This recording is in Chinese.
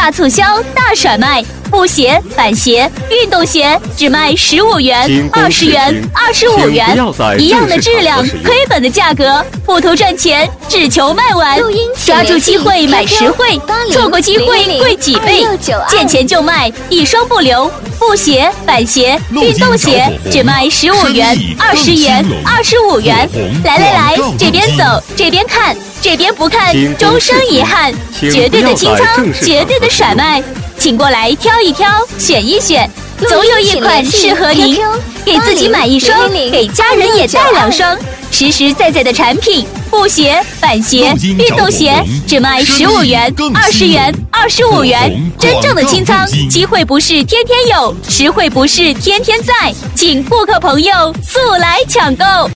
大促销、大甩卖，布鞋、板鞋、运动鞋只卖15元、20元、25元，一样的质量，亏本的价格，不图赚钱，只求卖完。抓住机会买实惠，错过机会贵几倍，见钱就卖，一双不留。布鞋、板鞋、运动鞋只卖15元、20元、25元。来，这边走，这边看，这边不看，终生遗憾。绝对的清仓，绝对的甩卖，请过来挑一挑，选一选，总有一款适合您。给自己买一双，给家人也带2双，实实在在的产品。布鞋、板鞋、运动鞋只卖15元、20元、25元，真正的清仓，机会不是天天有，实惠不是天天在，请顾客朋友速来抢购。